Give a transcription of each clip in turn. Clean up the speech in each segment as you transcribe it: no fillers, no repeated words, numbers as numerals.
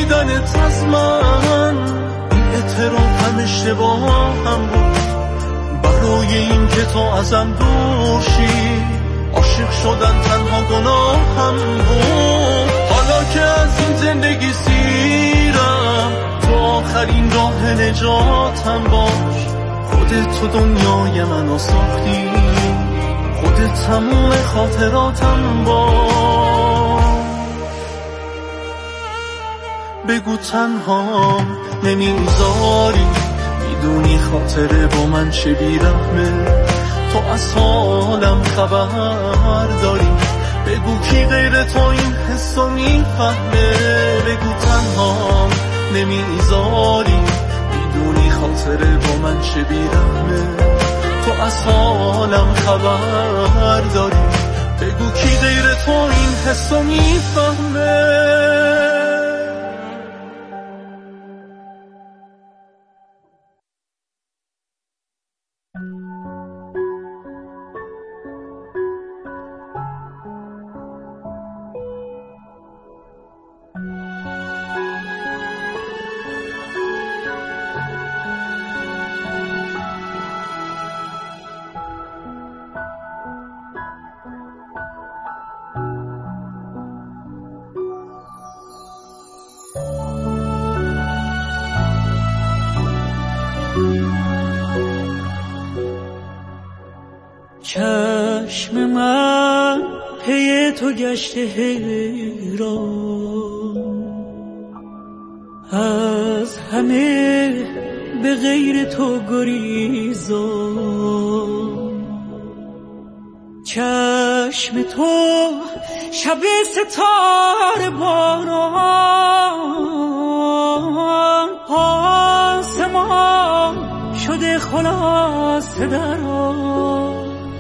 بریدنت از من، این اعترافم اشتباهم بود، برای این که تو ازم دور شی. عاشق شدن تنها گناهم بود، حالا که از این زندگی سیرم، تو آخرین راه نجاتم باش. خودت تو دنیای منو ساختی، خودت تموم خاطراتم باش. بگو تنهام نمیذاری، میدونی خاطره با من چه بیرحمه، تو از حالم خبر داری. بگو کی غیر تو این حسو میفهمه، بگو تنهام نمیذاری، میدونی خاطره با من چه بیرحمه، تو از حالم خبر داری. بگو کی غیر تو این حسو میفهمه. چشم من پی تو گشته حیران، از همه به غیر تو گریزان. چشم تو شب ستاره باران، آسمان شده خلاصه در آن.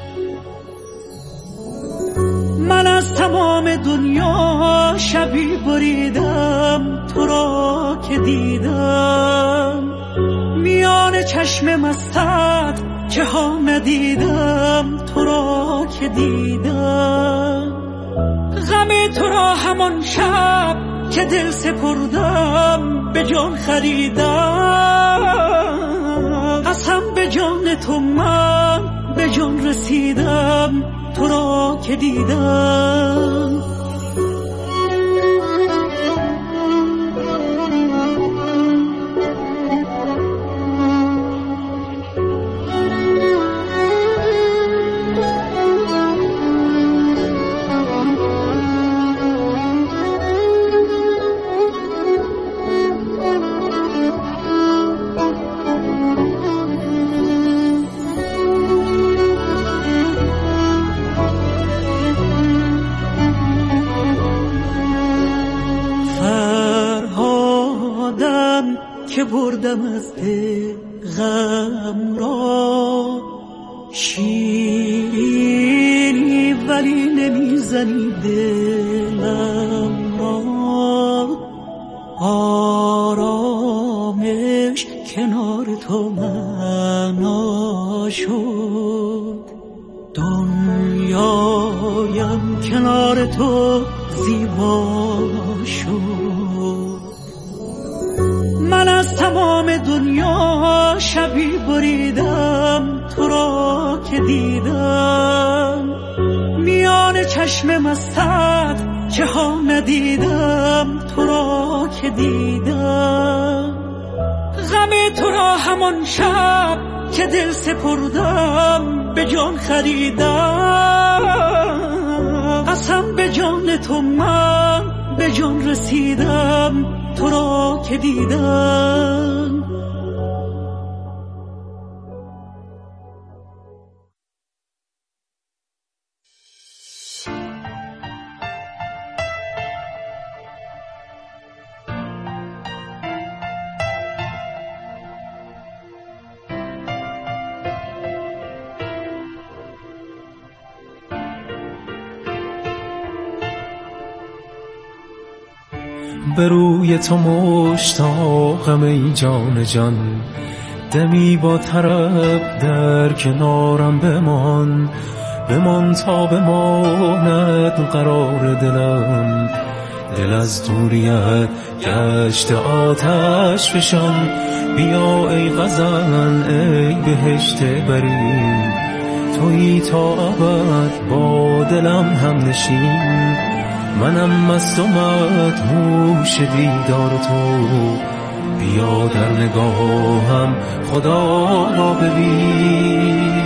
من از تمام دنیا شبی بریدم، تو را که دیدم میان چشم مستت که ها ندیدم، تو را که دیدم. غم تو را همان شب که دل سپردم به جان خریدم. قسم به جان تو من به جان رسیدم، تو را که دیدم. که بردم از دل غم را، شیرینی ولی نمیزنی دلم را. آرامش کنار تو معنا شد، دنیایم کنار تو زیبا شد. من از تمام دنیا شبی بریدم، تو را که دیدم میان چشم مستت که ها ندیدم، تو را که دیدم. غم تو را همان شب که دل سپردم به جان خریدم. قسم به جان تو من به جان رسیدم، تو را که دیدم. به روی تو مشتاقم ای جان جان، دمی با طرب در کنارم بمان تا بماند قرار دلم دل از دوریت گشت آتش فشان. بیا ای غزل ای بهشت برین، تویی تا ابد با دلم هم نشین. منم مست و مدهوش دیدار تو، بیا در نگاهم خدا را ببین.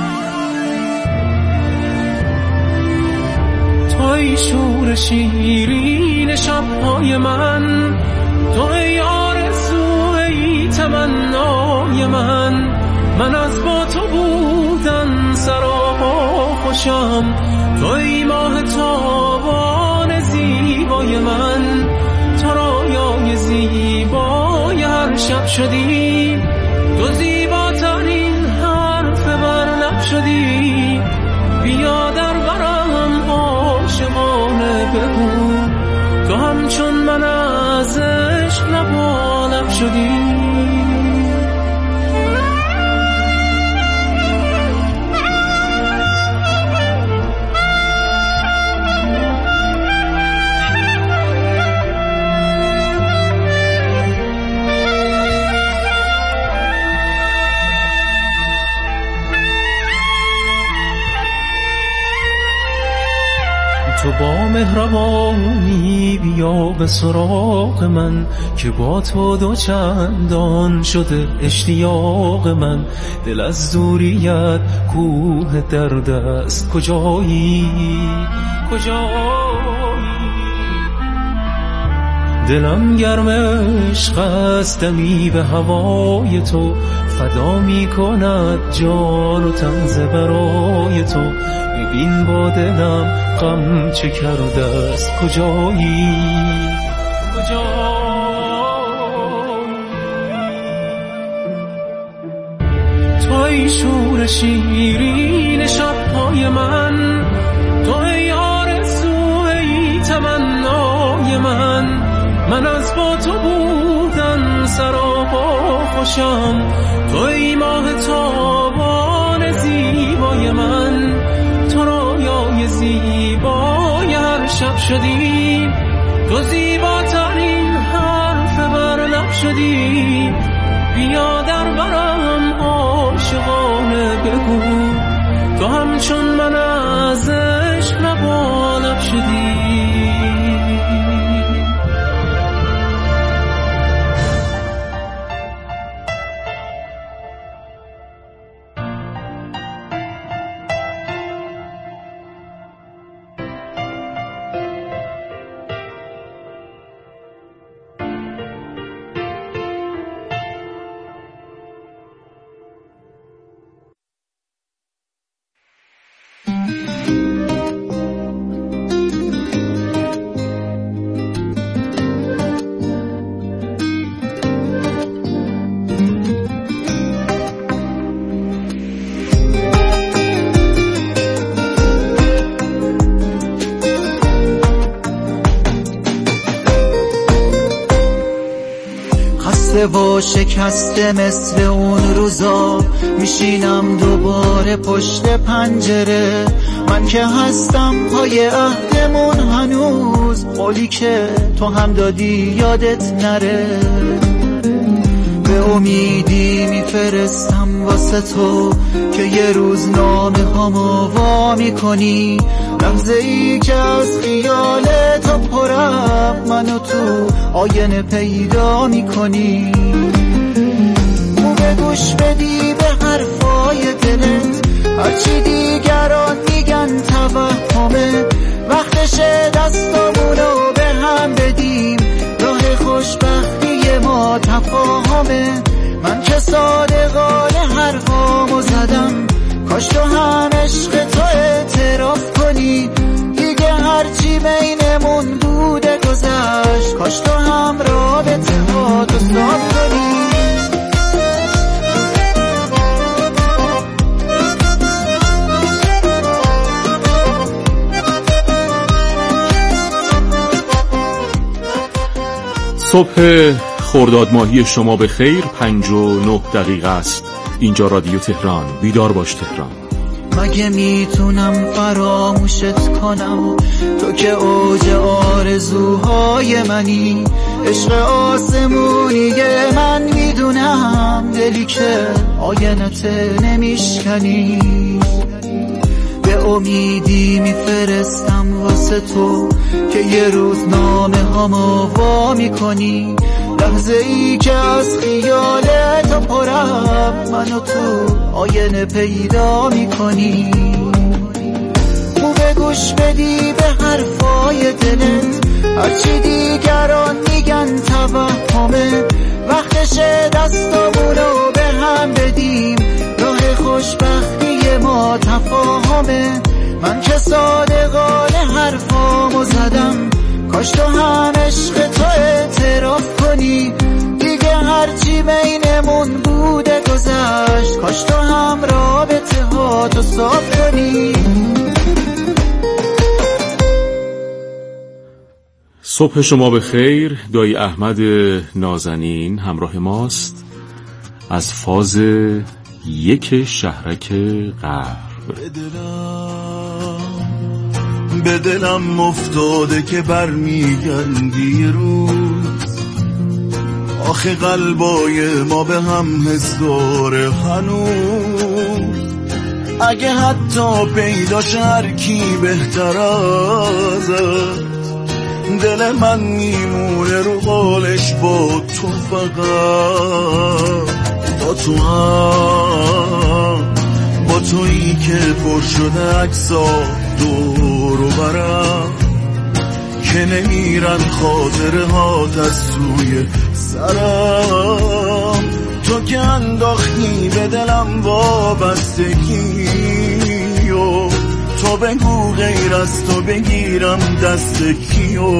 توی شور شیرین شبهای من، توی آرزوی تمنای من از با تو بودن سراپا خوشم. توی ماه تابان زیبای من، تو رایای زیبای هر شب شدی. تو زیباترین حرف بر لب شدی، بیا در برم عاشقانه بگو، تو همچون من از عشق لبالب شدی. تو با مهربانی بیا به سراغ من، که با تو دو چندان شده اشتیاق من. دل از دوریت کوه درد است، کجایی دلم گرم عشق است، دمی به هوای تو فدا می کند جان و تن ز برای تو. ببین با دلم غم چه کرده است، کجایی توی شور شیرین شبهای من، توی آرزوی تمنای من از با تو بودن سراپا خوشم. توی ماه تابان زیبای من، تو رایای زیبای هر شب شدی. تو زیباترین حرف بر لب شدی، بیا در برم عاشقانه بگو، تو همچون من از عشق لبالب شدی. و شکسته مثل اون روزا، میشینم دوباره پشت پنجره. من که هستم پای عهدمون هنوز، قولی که تو هم دادی یادت نره. به امیدی میفرستم واسه تو که یه روز نامه هامو وا میکنی. لحظه ای که از خیال تو پرم، منو تو آینه پیدا میکنی. مو به گوش بدی به حرفای دلت، هرچی دیگران میگن توهمه. وقتشه دستامونو به هم بدیم، راه خوشبختی ما تفاهمه. من که صادقانه حرفامو زدم، کاش تو هم عشق تو اعتراف کنی. دیگه هرچی بینمون بوده گذشت، کاش تو هم رابطه ها تو صاف کنی. صبح خرداد ماهی شما به خیر. 5:09 است. اینجا رادیو تهران. بیدار باش تهران. مگه میتونم فراموشت کنم؟ تو که اوج آرزوهای منی، عشق آسمونیه من میدونم، دلی که آینت نمیشکنی. به امیدی میفرستم واسه تو که یه روز نامه هامو وا میکنی، لحظه ای که از خیالت پرم منو تو آینه پیدا میکنی. خوبه گوش بدی به حرفای دلت، هرچی دیگران میگن توهمه، وقتشه دستامونو به هم بدیم، راه خوشبختی ما تفاهمه. من که صادقانه حرفامو زدم، کاش تو هم عشق تو اعتراف کنی، دیگه هرچی بینمون بوده گذشت، کاش تو هم رابطه ها تو صاف کنی. صبح شما به خیر. دایی احمد نازنین همراه ماست از فاز 1 شهرک غرب. به دلم افتاده که برمیگردی روز، آخه قلبای ما به هم حس داره هنوز، اگه حتی پیداش هر کی بهتر ازت، دل من میمونه رو قالش با تو، فقط با تو هم، با تویی که پر شده عکسا دور و برم، که نمیرن خاطره ها از سوی سرم. تو که انداختی به دلم وابستگی و تو بگو غیر از تو بگیرم دست کیو.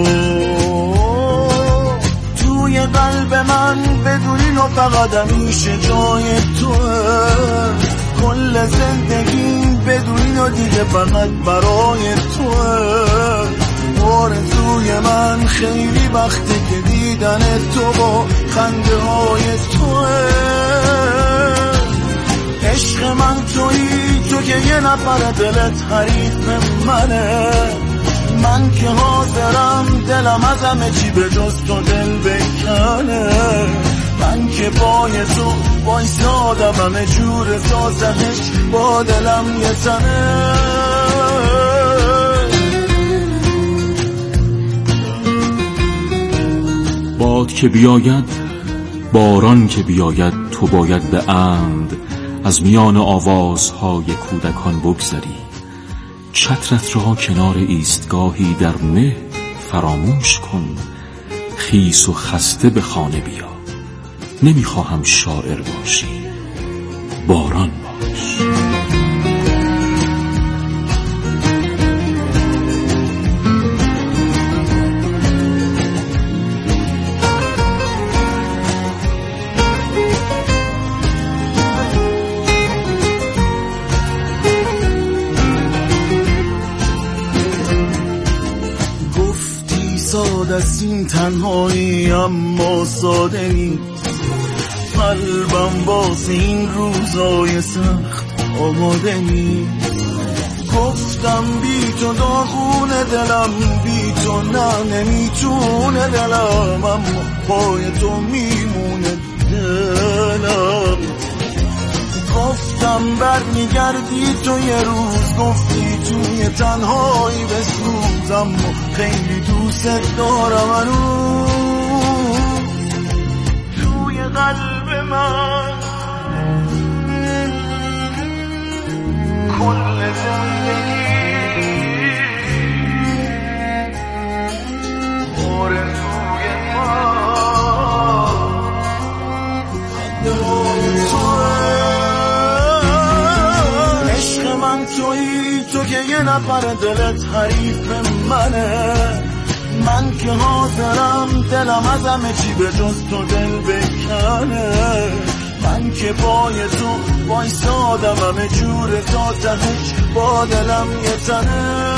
توی قلب من بدونین و فقط همیشه جای توه، کل زندگیم بدونین و دیگه فقط برای توه. آرزوی من خیلی وقته که دیدن تو با خنده های توه. عشق من تویی، تو که یه نفر دلت حریف منه، من که حاضرم دلم از همه چی به جز تو دل بکنه. من که پای تو وایسادم همه جور سازنش با دلم یه تنه. باد که بیاید باران که بیاید، تو باید به عمد از میان آوازهای کودکان بگذری. چترت را کنار ایستگاهی در مه فراموش کن، خیس و خسته به خانه بیا. نمیخواهم شاعر باشی، باران باش. ساده است این تنهایی اما ساده نیست، قلبم واسه این روزای سخت آماده نیست. گفتم بی تو داغونه دلم، بی تو نه نمیتونه دلم، اما پای تو میمونه دلم. گفتم برمیگردی تو یه روز، گفتی توی تنهایی بسوز، اما خیلی دوست دارم هنوز. توی قلب من کل زندگی آرزوی من تویی، تو که یه نفر دلت حریف منه، من که حاضرم دلم از همه چی به جز تو دل بکنه. من که پای تو وایسادم همه جور تا تهش با دلم یه تنه.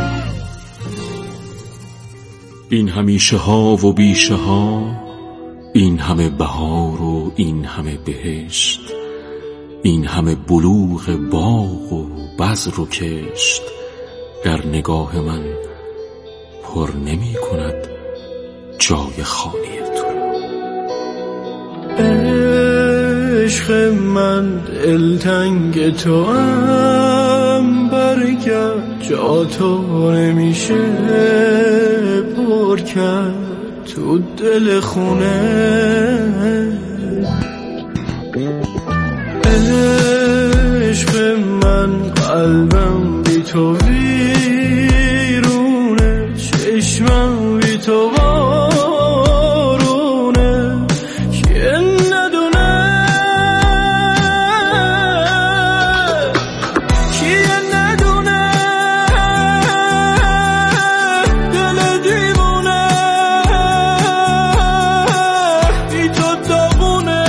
این همیشه ها و بیشه ها، این همه بهار و این همه بهشت، این همه بلوغ باغ و بذر و کشت، در نگاه من پر نمی کند جای خانه تو را. عشق من دلتنگ تو هم، برگرد جا تو نمیشه پر کرد تو دل خونه. عشق من قلبم بی تو ویرونه، چشمم بی تو بارونه، که ندونه که ندونه دل دیوونه بی تو داغونه،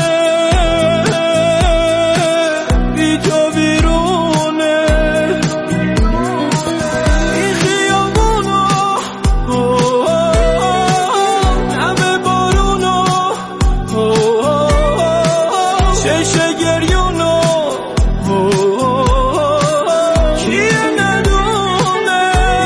بی تو ویرونه. این خیابونو همه بارونو چشم گریونو کیه ندونه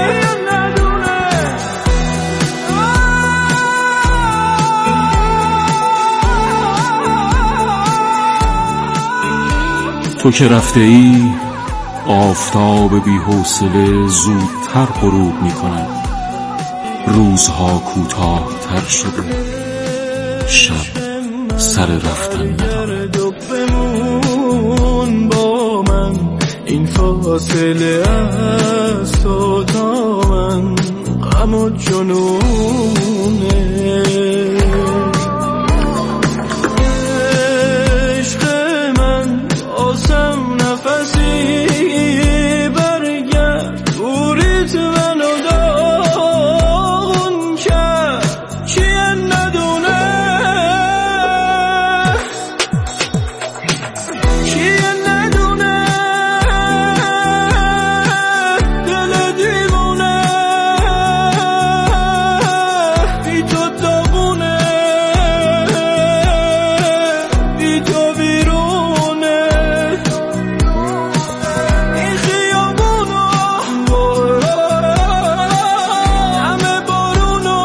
تو که رفته ای آفتاب بی حوصله زودتر غروب می کند، روزها کوتاه‌تر شده، شب سر رفتن نداره. بمون با من، این فاصله از تو تا من غم و جنونه. عشق من آسم نفسی برگرد، دوریت منو داغون کرد، کیه ندونه کیه ندونه دل دیوونه بی تو داغونه، بی تو بیرونه. این خیابونو همه بارونو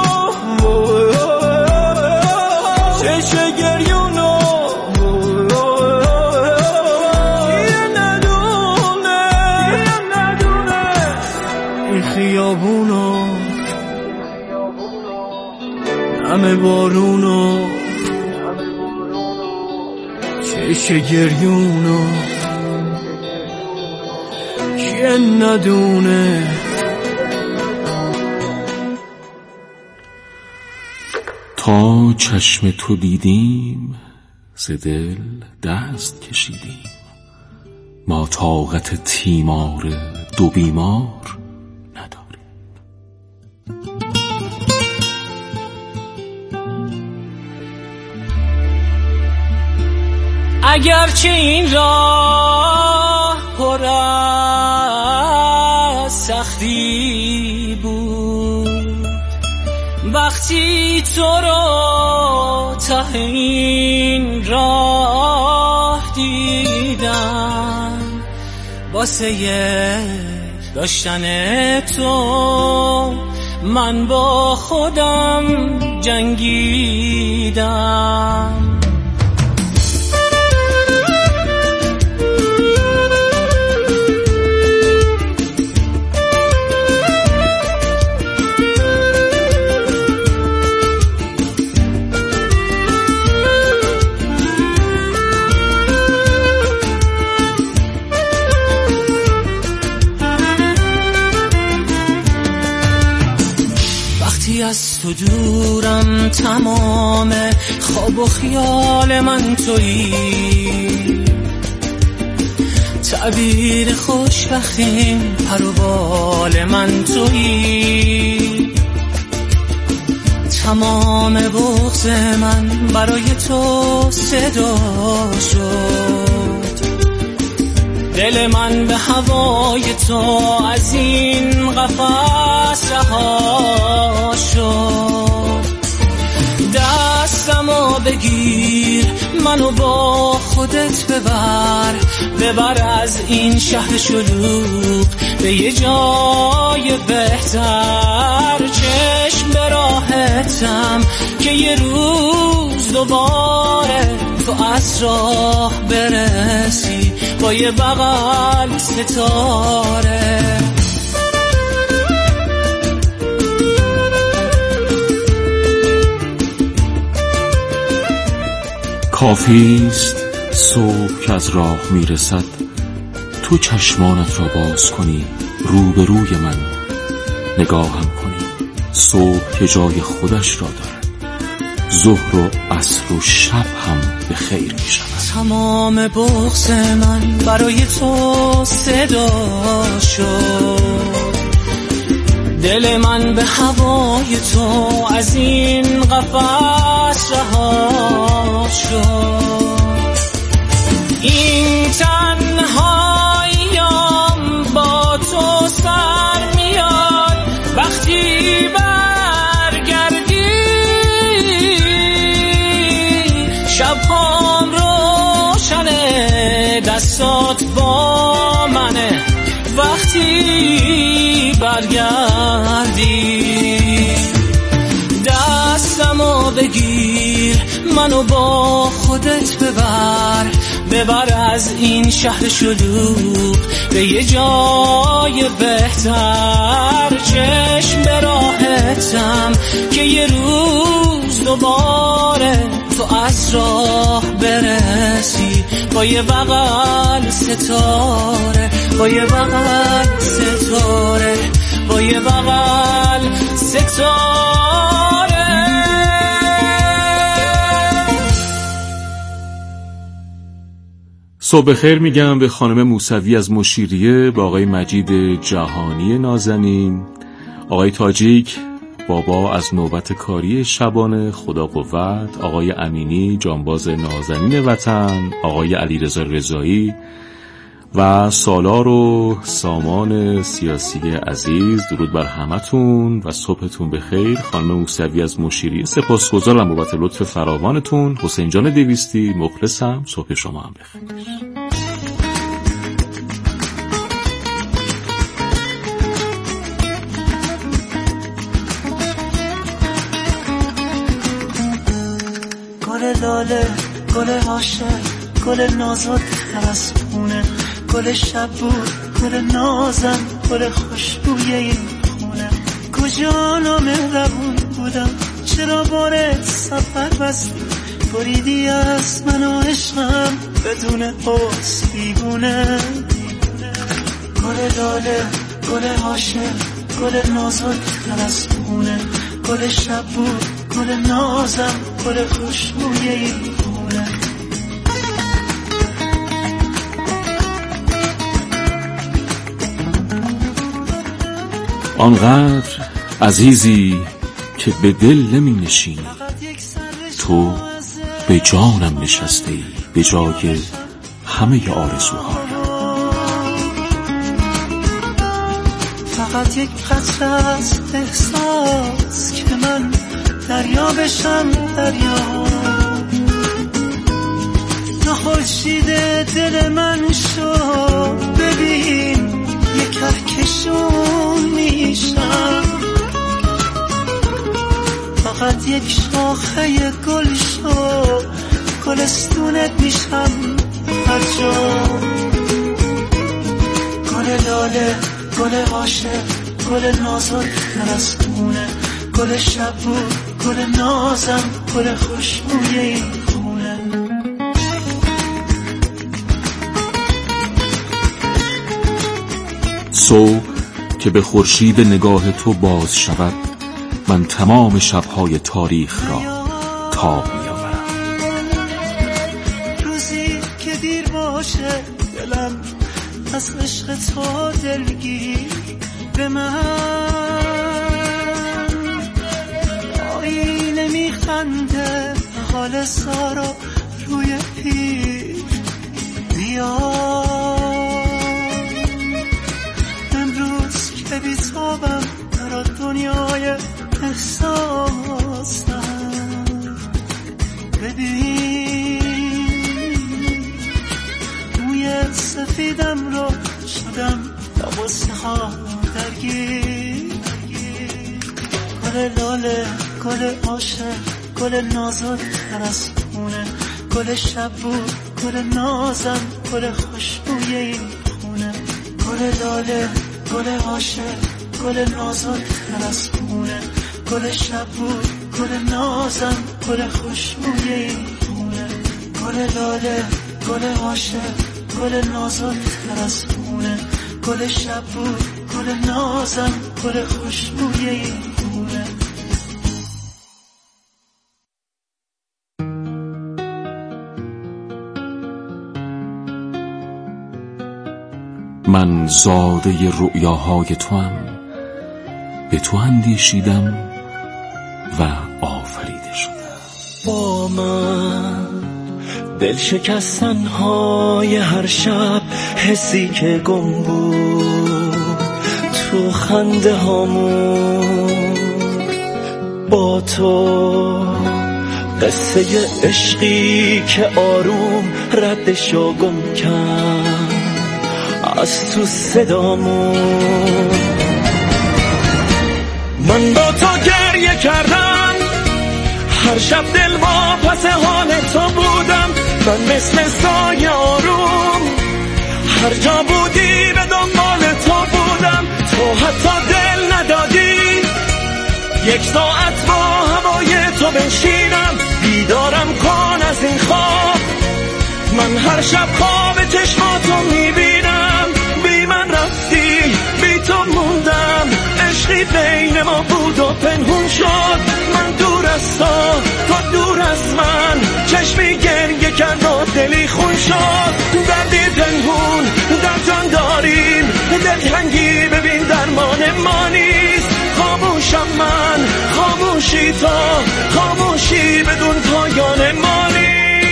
چشم گریونو کیه ندونه این خیابونو همه بارونو چشم گریونو کیه ندونه. تا چشم تو دیدیم ز دل دست کشیدیم، ما طاقت تیمار دو بیمار نداریم. اگرچه این راه پر از سختی بود، وقتی تو را ته این راه دیدم، واسه داشتن تو من با خودم جنگیدم. از تو دورم، تمام خواب و خیال من تویی، تعبیر خوشبختیم پر و بال من تویی. تمام بغض من برای تو صدا شد، دل من به هوای تو از این قفس رها شد. دستمو به منو با خودت ببر از این شهر شلوغ به یه جای بهتر. چشم به راحتم که یه روز دوباره تو از راه برسی با یه بغل ستاره. کافیست صبح که از راه میرسد تو چشمانت را باز کنی، روبروی من نگاهم کنی. صبح که جای خودش را دارد، ظهر و عصر و شب هم به خیر می شود. تمام بغض من برای تو صدا شد، دل من به هوای تو از این قفس رها شد. این تنهاییام با تو سر میاد وقتی برگردی. شبهام روشنه، دستات با منه وقتی برگردی. دستمو بگیر، منو با خودت ببر از این شهر شلوغ به یه جای بهتر. چشم به راحتم که یه روز دوباره تو از راه برسی با یه بغل ستاره، با یه بغل ستاره، با یه بغل ستاره. صبح خیر میگم به خانم موسوی از مشیریه، به آقای مجید جهانی نازنین، آقای تاجیک بابا از نوبت کاری شبانه خدا قوت، آقای امینی جانباز نازنین وطن، آقای علیرضا رضایی و سالار و سامان سیاسی عزیز. درود بر همتون و صبحتون بخیر. خانم موسوی از مشیریه سپاسگزارم بابت لطف فراوانتون. حسین جان دویستی مخلصم، صبح شما هم بخیر. گل لاله، گل عاشق، گل نازک از خونه، گل شب بود، گل نازم، گل خوشبوی این خونه. کجا نامهربون بودم، چرا بار سفر بستی، بریدی از من و عشقم بدون حس بیگونه. گل لاله، گل عاشق، گل نازک از خونه، گل شب بود، گل نازم، گل خوشبوی این خونه. آنقدر عزیزی که به دل نمی نشینی، تو به جانم نشسته ای به جای همه آرزوها. فقط یک قطره از احساس که من دریا بشم دریا، تو خورشید دل من شو، ببین یک کهکشون میشم. فقط یک شاخه گل شو، گلستونت میشم هر جا. گل لاله، گل عاشق، گل نازک از خونه، گل شب بود، گل نازم، گل خوشبوی این خونه. صبح که به خورشید نگاه تو باز شود، من تمام شبهای تاریخ را تاب می‌آورم. روزی که دیر باشه دلم از عشق تو دلگیر به من آینه میخنده، حال سارا روی پیر. بیا امروز که بیتابم برا دنیای احساسم، ببین رسیدم رو شدم با غصه ها درگیر. گل لاله، گل عاشق، گل نازک تر از خونه، گل شب بود، گل نازم، گل خوشبوی این خونه. گل لاله، گل عاشق، گل نازک تر از خونه، گل شب بود، گل نازم، گل خوشبوی این خونه. گل لاله، گل عاشق، گل نازک تر از خونه، گل شب بود، گل نازم، گل خوشبوی این خونه. من زاده رؤیاهای توام، به تو اندیشیدم و آفریده شدم. با من دل شکستن‌های هر شب، حسی که گم بود تو خنده هامون. با تو قصه عشقی که آروم ردشو گم کرد از تو صدامون. من با تو گریه کردم، هر شب دل با پس حال تو بودم. من مثل سایه آروم هر جا بودی به دنبال تو بودم. تو حتی دل ندادی یک ساعت با هوای تو بنشینم. بیدارم کن از این خواب، من هر شب خواب چشماتو میبینم. بی من رفتی، بی تو موندم، عشقی بین ما بود و پنهون شد. من دور از تو دور از من، چشمی گریه کرد و دلی خون شد. دردی پنهون در جان داریم، دلتنگی ببین درمان ما نیست. خاموشم من، خاموشی تو، خاموشی بدون پایان ما نیست.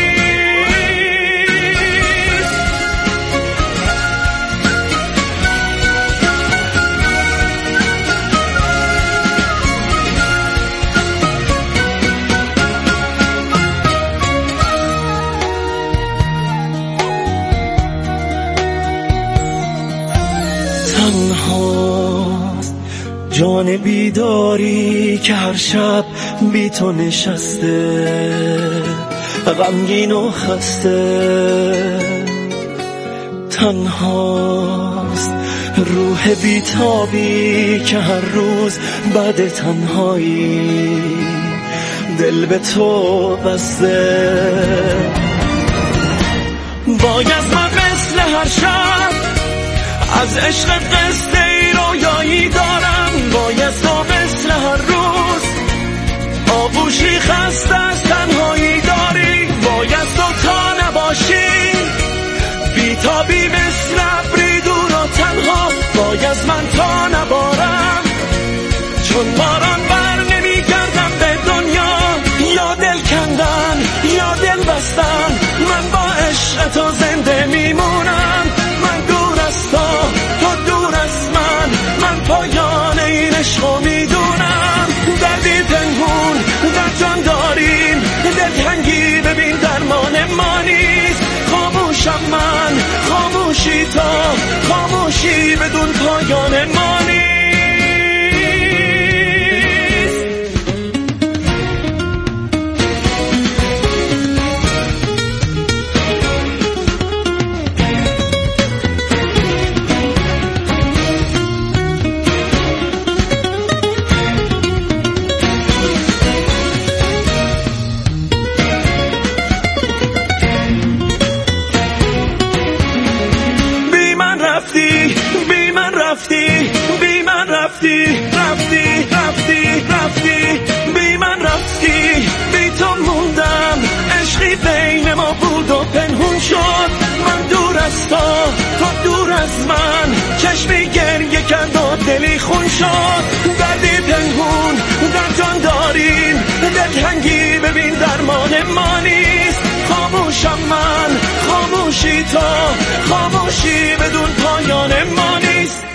تنهاست جان بیداری که هر شب بی تو نشسته، غمگین و خسته. تنهاست روح بیتابی که هر روز بعد تنهایی دل به تو بسته. باید من مثل هر شب از عشق قصه ای رویایی دارم. باید تو مثل هر روز آغوشی خسته از تنهایی داری. باید تو تا نباشی بیتابی مثل ابری دور و تنها. باید من تا نبارم چون باران بر نمی گردم به دنیا. یا دل کندن یا دل بستن، من با عشق تو زنده میمونم. من دور از تو دور از من پایان این عشقو میدونم. دردی پنهون در جان داریم، دلتنگی ببین درمان ما نیست. خاموشم من، خاموشی تو، خاموشی بدون پایان ما نیست. بی من رفتی بی من رفتی. بی تو موندم، عشقی بین ما بود و پنهون شد. من دور از تو دور از من، چشمی گریه کرد و دلی خون شد. دردی پنهون در جان داریم، دلتنگی ببین درمان ما نیست. خاموشم من، خاموشی تو، خاموشی بدون پایان ما نیست.